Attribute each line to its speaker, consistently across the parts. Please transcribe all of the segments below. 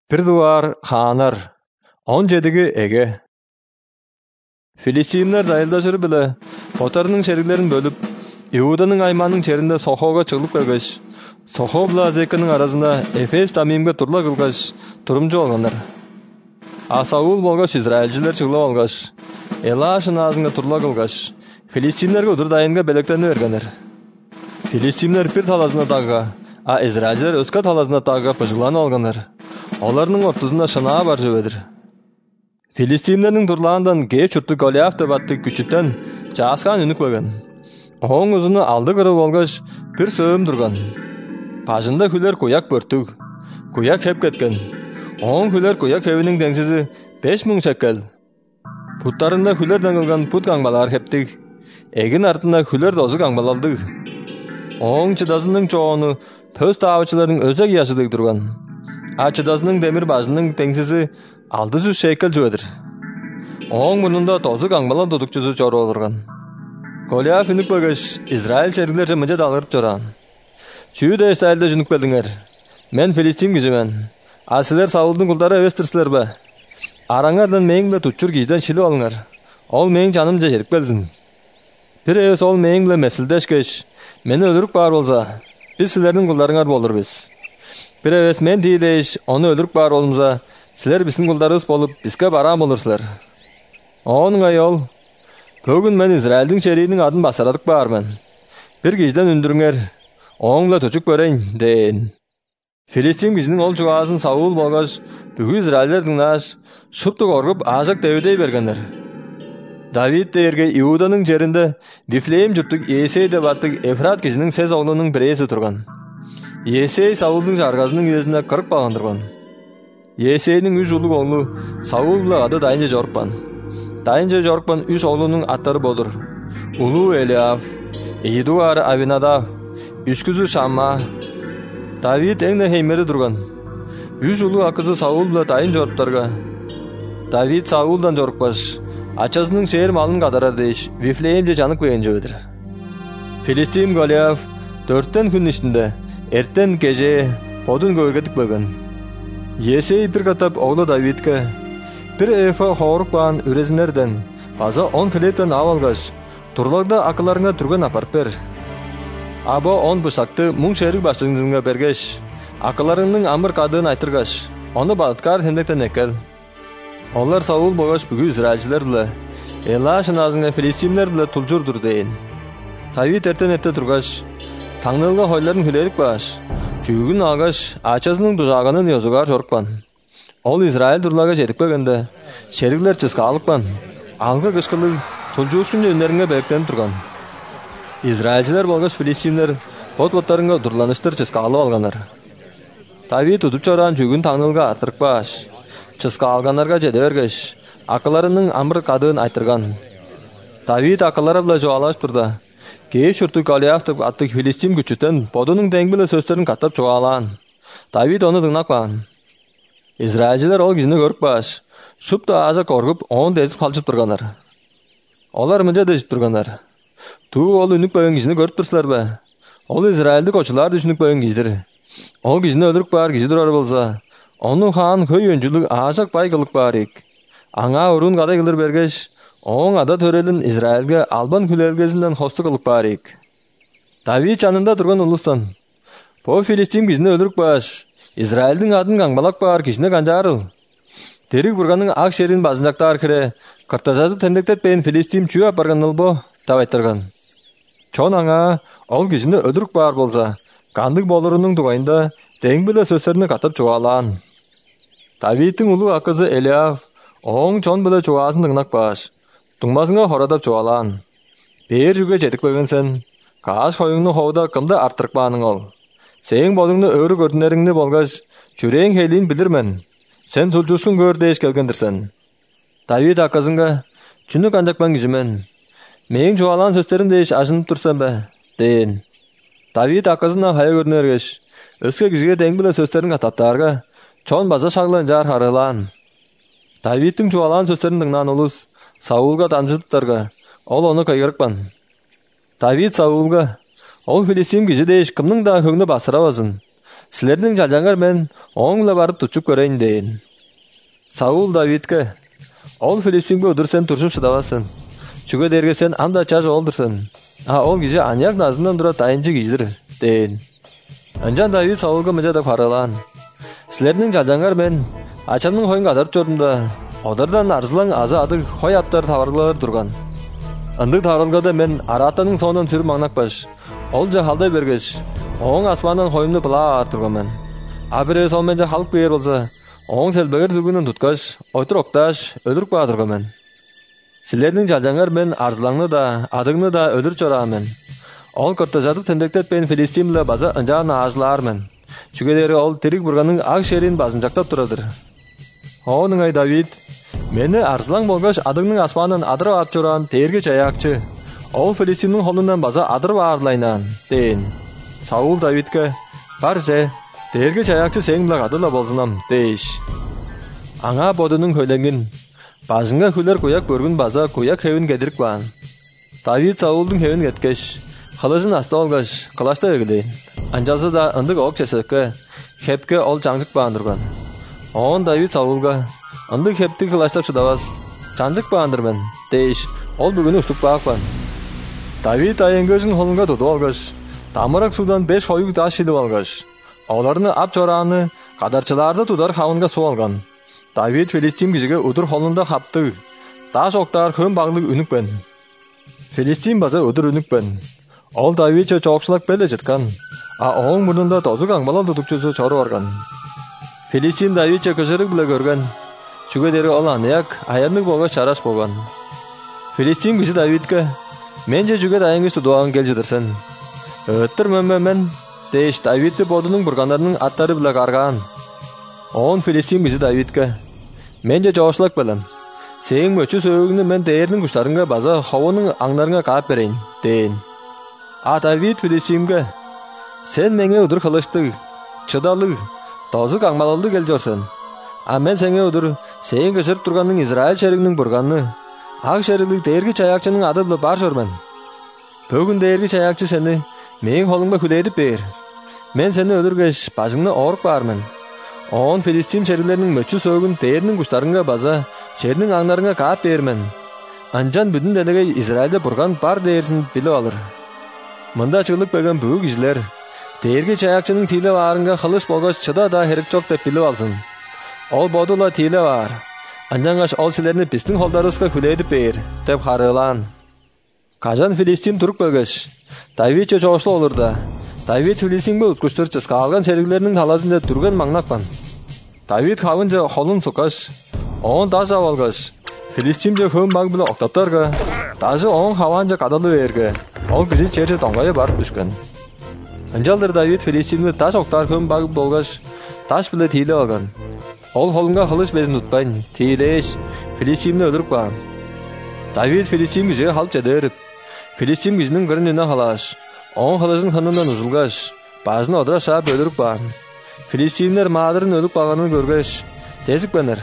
Speaker 1: Bir duvar xanar, 17 ege. Filistinler dayıldaşırı bile, Otarının şeriklerin bölüp, Iuda'nın aymanın çerinde Sohoga çıgılıp gelgeç, Soho bila Zeka'nın arasında Efes tamimge turla kılgaç, turumcu olganlar. Asaul bolgaç İsrailciler çıgılıp olgaç, Elaş'ın ağzında turla kılgaç, Filistinlerge udur dayınga beleklerini vergenler. Filistinler bir talazına tağga, İsrailciler özka talazına tağga pıжılan olganlar. Olarının ortasında şınağa bar jövedir. Filistinlerin turlağından gey çürtü Goliaf da battık küçütten Çağıskan ünük bögen. Oğun uzunu aldı kırı bolgaç bir söğüm durgan. Pajında küler kuyak börtük. Kuyak hep ketken. Oğun küler kuyak evinin dengsizi 5000 şekkel. Putlarında küler dengilgan put gangbalar heptik. Egin artında küler dozu gangbalaldık. Oğun çıdasının çoğunu pöst avçıların özek yaşıdık durgan. Çıdasının demir bajının dengsizi 600 şekel jövedir. Oğun burnunda tozu gangbalal dudukçusu çoru olurgan. Goliaf ünük bögeç, İsrail şeriklerce mıca dalgırıp çoran. Çüyü de İsrail'de jünük beldinger. Men Filistin gijimen. Asiler Saul'dun kultara evestirsiler be. Arangardan meğinle tutçur gijden şili olungar. Ol meğin canımca jerik belzin. Bir eves ol meğinle mesildeşkeş. Meni öldürük bar olsa, biz silerin kullarıngar bolur biz. Bir eves men diyileş, onu öldürük bar olumza, siler bizim kuldarız bolup bizke baram olursiler. Onun ayol, bugün men İsrail'din şerinin adın basaradık barmen. Bir gijden ündürünger, oğunla töçük böreyn, deyin. Filistin gijinin ol çuğazın Saul bolgaç, bügü İsrail'lerдің naş, şuptuk orgup azak devidey bergenler. David de erge Iuda'nın cerinde, Difleim jürtük Yesey de battık Efrat gijinin sez oğlunun bireysi turgan. Yesey Saul'dun jargazının yüzünde 40 bağandırgan. Yesey'nin 3 uluk oğlu Saul bila adı dayınca jorukpan. Dayınca jorukpan 3 oğlunun atları bodur. Ulu Eliaf, Iduar Avinadav, Üçküzü Şamma. David eňde heymeri durgan. 3 ulu akızı Saul bila dayın joruptarga. David Saul'dan jorukbaş. Açasının şehir malın kadara deyiş, Vifleemce canık beğencevedir. Filistin Goliaf 4'ten gün içinde, erten gece, podun gölgedik bögen. Yesey bir katap oğlu David'ke, bir efa horuk bağın ürezinlerden, baza 10 kiletten avalgaş, turlarda akıllarına turgan aparp ber. Abo 10 bıçaktı mung şehrik başlığınızınga bergeş, akıllarının amır kadığını aytırgaş, onu balıtkar sendekten ekel. Onlar Saul boğaş bügü İsrailciler bile, Elaş'ın ağzına Filistinler bile tulcurdur deyin. David erten ette turgaş, Tanrılga hoyların hülerik baş, Çügün ağaç, açasının duzağının yozugar jorukpan. Ol İsrail durlaga jedik begende, şerikler çıska alıkpan. Alga kışkılık, tulcu uçkunca önlerine beleklenip turgan. İsrailciler bolgaş Filistinler, bot-botlarınga durlanıştır çıska alıp alganlar. David tutup çoran çügün Tanrılga atırık baş. Çıska alganlarga jede bergeş, akıllarının amr kadığın aytırgan. David akıllara bila joalaş turda. Keyif şurtuk Goliaf tıp attık Filistin güçüten podunun dengbili sözlerin katap çoğalan. David onu dıgnakpan. İsrailciler ol gizini görük baş. Şup da aza korkup onu dezip kalçıp durganlar. Olar mıca dezip durganlar. Tuğ ol ünlük boyun gizini görüp dursular be. Ol İsrail'di koçular düşünük boyun gizdir. Ol gizini öldürük bar gizi durar bolsa. Onun han köy öncülük azak bay kılık barik. Ağa urun gada kılır bergeş. Oğun ada törelin İsrail'ge Alban külelgezinden hostu kılık barik. David canında durgan ulustan. Po Filistin gizini öldürük baş. İsrail'din adın gangbalak bar kişine gancarıl. Terik burganın ak şerin bazınakta arkire. Kırtajatıp tendektet beyin Filistin çüğü apargan ılbo. Davaytırgan. Çon ağa, ol gizini öldürük bar bolsa. Kandık bolurunun dugayında dengbile sözlerini katap çoğalan. David'in ulu akızı Eliaf, oğun çon bile çoğasın dıgnak baş. 둥масыңа хорадап çoğalan. Бер жүге жетік бөгін сен. Қаш қойыңны хоуда кымды арттырық бағының ол. Сен болыңны өрі көрдінеріңні болғаш, жүрең хейлін білірмен. Сен тұлжушын көр дейш келгендірсен. Давид ақызыңға, жүні қанжақпан кізімен. Мен çoğalan сөздерін дейш ажынып тұрсан бә, дейін. Давид ақызына қая көрінергеш, өске кізге дең біле сөздерін қатаптарға, чон база шағылын жар харылан. Давидтің çoğalan сөздерін дыңнан олыс, Saul'ga damjıdıptarga, ol onu kaygırıkpan. David Saul'ga, ol Filistin gizi deyiş kımның da höngni basırabazın. Силердин жалжаңар мен оңла барып тутчуп көрейин дейин. Саул Давидке: "Ол Филистимге удур сен туршуп шыдабасын. Чүгө дерге сен анда чаж олдурсын. Ол киши аньяк назынан дура тайынчы кишидир" дейин. Анжан Давид Саулга мыжа деп харылан: "Силердин жалжаңар мен ачамдын коюн кадарып жордумда, олардан арзылаң азы адык кой аттар табарылар турган. Ындык табарылгада мен аратанын соонун сүрүп маңнакпаш. Ол жа халдай бергеш, оң асмандан коюмду пылаар турганмын. Бирөө сол мен жа халып кээр болсо, оң селбегер түгүнүн туткаш, ойтур окташ өлүрүп каа турганмын. Силердин жалжаңар мен арзылаңны да, адыгны да өлүр чораамын. Ол көртө жатып тендектетпейин Филистимле база ынжаан аажылаармын. Чүгедери ол тирик бурганын ак шерин базын жактап турадыр. Оонуңай Давид, мени арзылаң болгоч адыгнын асманын адырып ап чораан терге чаякчы. Ол Филистимдин колунан база адырып аарлайнан" дейин. Саул Давидке: "Барже, терге чаякчы сең биле адыла болсунам" дейиш. Аңа бодунун хөйлөнгүн, бажынга хүлөр куяк көргүн база куяк хевин кедирип баан. Давид Саулдун хевин кеткеш, кылычын аста алгаш, кылачта эгилейин. Анжасы да ындык ок чесекке, хепке ол жаңжык баан турган. Оон Давид Саулга: "Ындык хепти кылачтап шыдабас, жаңжык баандырмын" дейиш. Ол бүгүнү уштуп баакпан. Давид айынгөжүн колунга тутуп алгаш, тамырак судан 5 коюк таш шилип алгаш, оларны ап чорааны кадарчыларды тудар хавынга суу алган. Давид Филистим кишиге удур колунда хапты. Таш октар хөм баглык үнүкпен. Филистим база удур үнүкпен. Ол Давидче чоокшулак беле жаткан. Оң мурнунда тозук аңбалал тутукчусу чору барган. Филистим Давидче кыжырык биле көргөн. Чүгедери ол анаяк аяннык болгоч чараш болгон. Филистим киши Давидке: "Мен же жүгөт айыңгыз тудуагын кел жыдырсын. Өттүр мен дейиш Давидти бодунун бургандарынын аттары биле карган. Оон Филистим киши Давидке: "Мен же жоошулак белем. Сең мөчү сөөгүнү мен дээрнин куштарыңга база ховонун аңдарыңа каап берейин" дейин. Давид Филистимге: "Сен меңе удур кылычты, чыдалык, тозук аңбалалды кел жорсун. Мен сеңе удур сең кышырып турганын Израиль шеригинин бурганны, ак шериглик дээрги чаякчынын ады биле бар жормен. Бүгүн дээрги чаякчы сени менин колумга хүлээдип бээр. Мен сени өлүргеш бажыңны ооруп баармын. Оон Филистим шериглеринин мөчү сөөгүн дээрнин куштарыңга база шеринин аңдарыңа каап бермен. Анжан бүтүн делеге Израилде бурган бар дээрсин билип алыр. Мында чыгылып келген бүгү кишилер дээрги чаякчынын тийлеп аарынга кылыч болгоч чыда да керек жок деп билип алсын. Ол бодула тийлеп аар. Анжангаш ол силерни биздин колдарыбызга хүлээдип бээр" деп харылан. Кажан Филистим туруп келгеш, Давидче чоошул олурда. Давид Филистимге уткуштур чыска алган шериглеринин талазында түргөн маңнакпан. Давид хавынча колун суккаш, оон таш ап алгаш, Филистимче хөм баг биле октаптарга, ташы оң хаванча кадалы берге, ол киши черче тоңгая барып түшкөн. Анжалдыр Давид Филистимди таш октар хөм баг болгаш, таш биле тийлеп алган. Ол колунга кылыч безин тутпайн, тийлеш, Филистимди өлүрүп калган. Давид Филистим кишиге халп жедерип, Филистим кишинин кырынына халаш, оң кылычын хынынан узулгаш, бажын одура шаап өлүрүп калган. Филистимдер маадырын өлүп калганын көргөч, тезикпенер.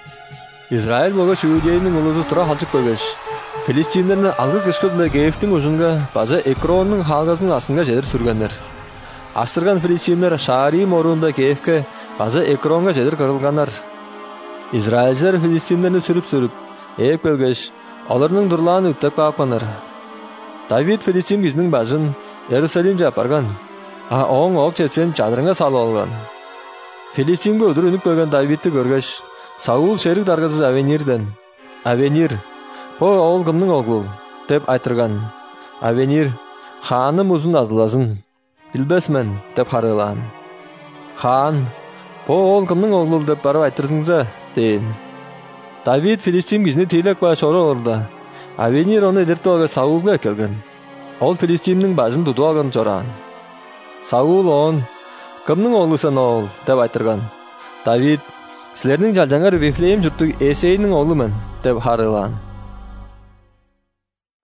Speaker 1: Израиль болгоч Иудейнин улусу тура халчык көргөч, Филистимдердин алгы кышкы биле Геевтин ужунга база Экронун халгасынын астынга жедир сүргөндөр. Аштырган Филистимдер Шаарим орунда Геевке база Экронга жедир кырылгандар. Израильдер Филистимдерни сүрүп, ээп келгеш, аларнын дурлааны үттеп каапкандар. Давид Филистим кишинин бажын Иерусалимге алып барган. Оң ок чепсен чадырыңга салып алган. Филистимге удур үнүп келген Давидти көргөч, Саул шерик даргасыз Авенирден: "Авенир, бу ол кымдын оглу?" деп айтырган. Авенир: "Ханым узун азыласын, билбесмен" деп харылан. Хан: "Бу ол кымдын оглу?" деп барып айтырсыңза дейин. Давид Филистим кишини тийлеп баа чору олурда. Авенир оны эдертип алган Саулга келген. Ол Филистимдин бажын тутуп алган чораан. Саул он: "Кымдын оглусун ол?" деп айтырган. Давид: "Силердин жалжаңар Вифлеем журту Эсейнин оглумун" деп харылан.